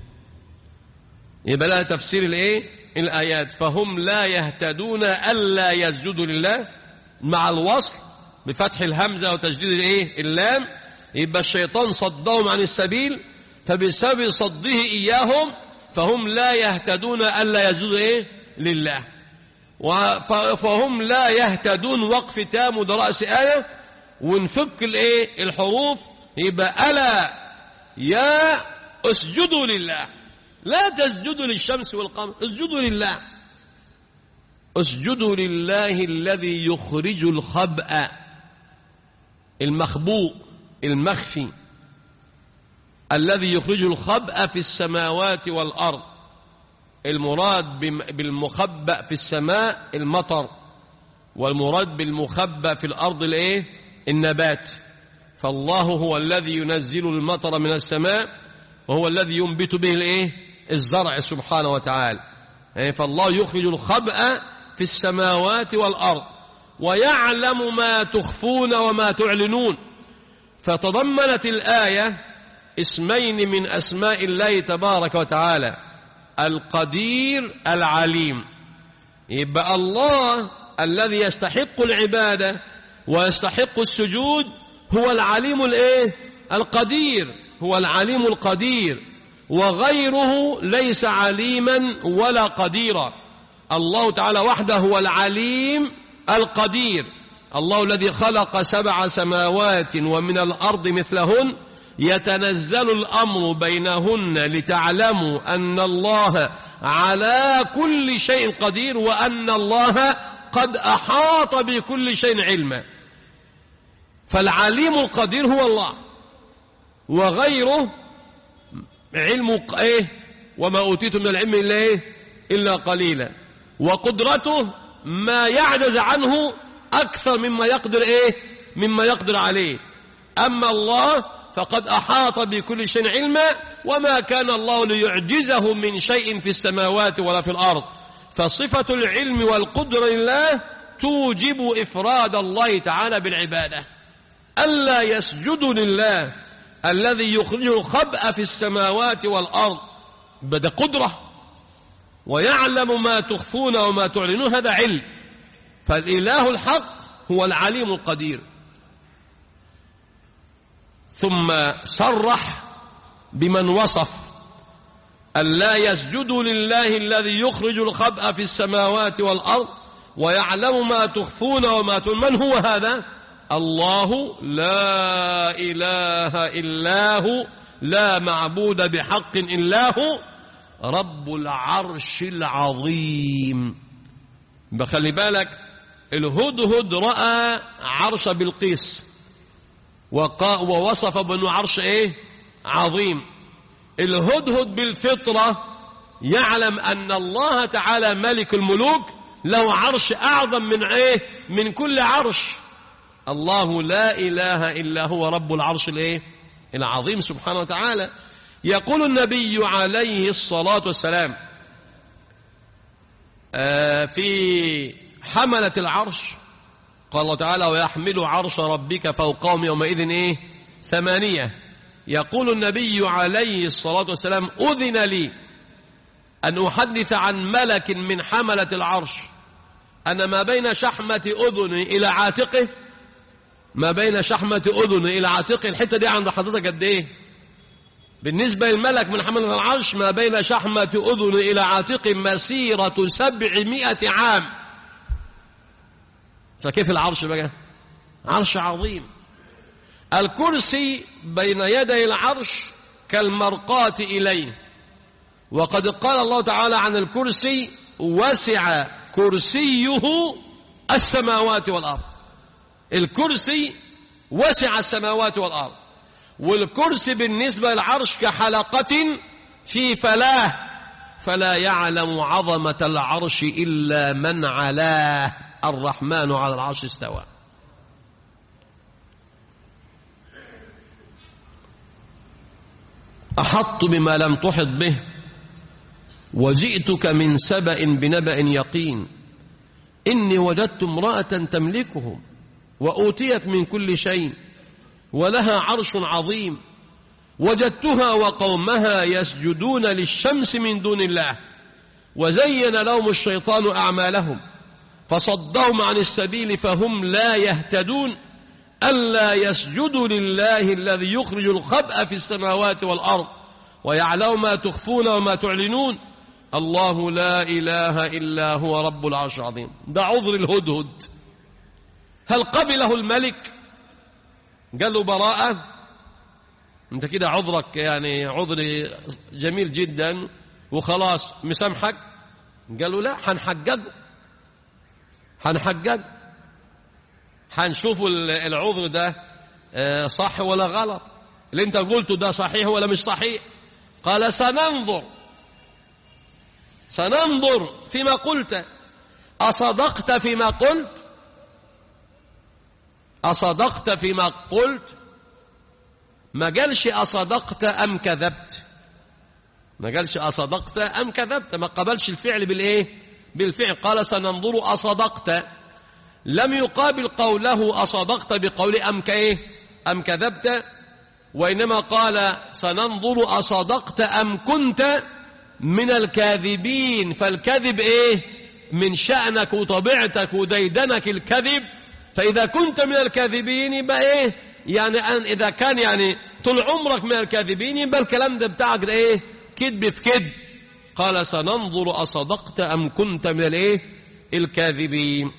يبقى لها تفسير الإيه؟ الآيات. فهم لا يهتدون ألا يسجدوا لله مع الوصل بفتح الهمزة وتشديد الإيه؟ اللام. يبقى الشيطان صدهم عن السبيل، فبسبب صده إياهم فهم لا يهتدون ألا يسجدوا إيه؟ لله. فهم لا يهتدون وقف تام وده رأس آية. ونفك الإيه؟ الحروف. يبقى ألا يا اسجدوا لله. لا تسجدوا للشمس والقمر، اسجدوا لله. اسجدوا لله الذي يخرج الخبأ، المخبوء المخفي، الذي يخرج الخبأ في السماوات والأرض. المراد بالمخبأ في السماء المطر، والمراد بالمخبأ في الأرض الايه؟ النبات. فالله هو الذي ينزل المطر من السماء، وهو الذي ينبت به الايه؟ الزرع سبحانه وتعالى. فالله يخرج الخبأ في السماوات والأرض ويعلم ما تخفون وما تعلنون. فتضمنت الآية اسمين من أسماء الله تبارك وتعالى، القدير العليم. يبقى الله الذي يستحق العبادة ويستحق السجود هو العليم الايه؟ القدير، هو العليم القدير، وغيره ليس عليما ولا قديرا. الله تعالى وحده هو العليم القدير. الله الذي خلق سبع سماوات ومن الأرض مثلهن يتنزل الأمر بينهن لتعلموا أن الله على كل شيء قدير، وأن الله قد أحاط بكل شيء علما. فالعليم القدير هو الله، وغيره علم ايه؟ وما أوتيتم من العلم إلا ايه؟ إلا قليلا. وقدرته ما يعجز عنه أكثر مما يقدر ايه؟ مما يقدر عليه. أما الله فقد أحاط بكل شيء علما، وما كان الله ليعجزه من شيء في السماوات ولا في الأرض. فصفة العلم والقدرة لله توجب إفراد الله تعالى بالعبادة. ألا يسجدوا لله الذي يخرج الخبأ في السماوات والأرض، بدا قدرة، ويعلم ما تخفون وما تعلنون، هذا علم. فالإله الحق هو العليم القدير. ثم صرح بمن وصف ألا يسجدوا لله الذي يخرج الخبأ في السماوات والأرض ويعلم ما تخفون وما تعلنون. من هو هذا؟ الله لا إله إلا هو، لا معبود بحق إلا هو، رب العرش العظيم. بخلي بالك، الهدهد رأى عرش بلقيس ووصف بأنه عرش ايه؟ عظيم. الهدهد بالفطرة يعلم أن الله تعالى ملك الملوك له عرش أعظم من ايه؟ من كل عرش. الله لا إله إلا هو رب العرش الايه؟ العظيم سبحانه وتعالى. يقول النبي عليه الصلاة والسلام آه في حملة العرش، قال الله تعالى ويحمل عرش ربك فوقهم يومئذ ايه؟ ثمانية. يقول النبي عليه الصلاة والسلام أذن لي أن أحدث عن ملك من حملة العرش أن ما بين شحمة أذن إلى عاتقه، ما بين شحمة أذن إلى عاتقه، الحتة دي عند حضرتك قد ايه؟ بالنسبة للملك من حملة العرش ما بين شحمة أذن إلى عاتقه مسيرة سبعمائة عام. فكيف العرش بقى؟ عرش عظيم. الكرسي بين يدي العرش كالمرقاة إليه. وقد قال الله تعالى عن الكرسي وسع كرسيه السماوات والأرض. الكرسي وسع السماوات والأرض. والكرسي بالنسبة للعرش كحلقة في فلاه، فلا يعلم عظمة العرش إلا من علاه، الرحمن على العرش استوى. أحط بما لم تحط به وجئتك من سبأ بنبأ يقين إني وجدت امرأة تملكهم وأوتيت من كل شيء ولها عرش عظيم وجدتها وقومها يسجدون للشمس من دون الله وزين لهم الشيطان أعمالهم فصدهم عن السبيل فهم لا يهتدون ألا يسجدوا لله الذي يخرج الخبأ في السماوات والأرض ويعلم ما تخفون وما تعلنون الله لا إله إلا هو رب العرش العظيم. ده عذر الهدهد. هل قبله الملك؟ قال له براءة، انت كده عذرك يعني عذر جميل جدا وخلاص مسامحك؟ قالوا لا، هنحججه هنحججه هنشوفوا العذر ده صح ولا غلط، اللي انت قلته ده صحيح ولا مش صحيح. قال سننظر سننظر فيما قلت، أصدقت فيما قلت أصدقت فيما قلت ما قالش أصدقت أم كذبت، ما قالش أصدقت أم كذبت، ما قبلش الفعل بالإيه؟ بالفعل. قال سننظر أصدقت، لم يقابل قوله أصدقت بقول أم كإيه؟ أم كذبت، وإنما قال سننظر أصدقت أم كنت من الكاذبين. فالكذب إيه؟ من شأنك وطبيعتك وديدنك الكذب، فإذا كنت من الكاذبين يبقى إيه؟ يعني أن إذا كان يعني طول عمرك من الكاذبين يبقى الكلام ده بتاعك ده إيه؟ كذب في كذب. قال سننظر أصدقت أم كنت من الإيه؟ الكاذبين.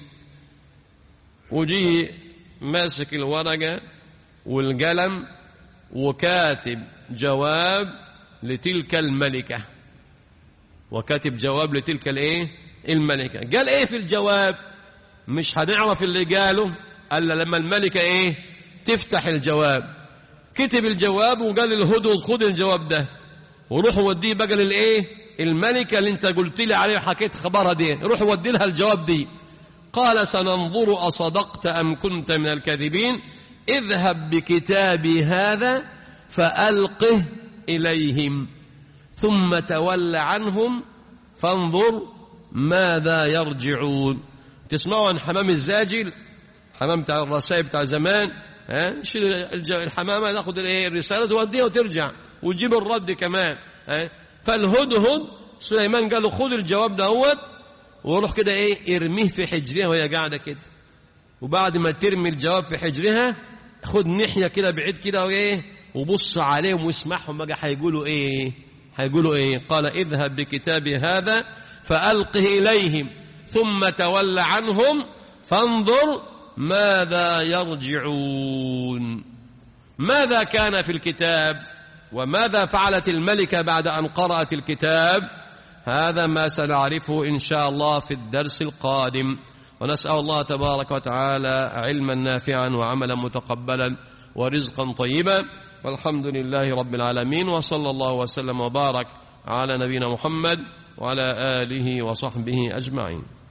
وجيه ماسك الورقة والقلم وكاتب جواب لتلك الملكة، وكاتب جواب لتلك الإيه؟ الملكة. قال إيه في الجواب؟ مش هنعرف اللي قاله إلا لما الملكة إيه؟ تفتح الجواب. كتب الجواب وقال للهدهد خد الجواب ده وروح وديه بقى للإيه؟ الملكة اللي انت قلت لي عليه وحكيت خبرها دي، روح ودي لها الجواب دي. قال سننظر أصدقت أم كنت من الكاذبين، اذهب بكتابي هذا فألقه إليهم ثم تول عنهم فانظر ماذا يرجعون. تسمعوا عن حمام الزاجل، حمام بتاع الرسائل بتاع زمان، ها الحمامة تاخد الرسالة توديها وترجع وتجيب الرد كمان. ها فالهدهد سليمان قال له خذ الجواب دوت وروح كده ايه ارميه في حجرها وهي قاعده كده، وبعد ما ترمي الجواب في حجرها خد ناحيه كده بعيد كده وايه وبص عليهم واسمعهم بقى هيقولوا ايه هيقولوا ايه. قال اذهب بكتابي هذا فألقه إليهم ثم تول عنهم فانظر ماذا يرجعون. ماذا كان في الكتاب وماذا فعلت الملكة بعد أن قرأت الكتاب؟ هذا ما سنعرفه إن شاء الله في الدرس القادم، ونسأل الله تبارك وتعالى علما نافعا وعملا متقبلا ورزقا طيبا، والحمد لله رب العالمين، وصلى الله وسلم وبارك على نبينا محمد وعلى آله وصحبه أجمعين.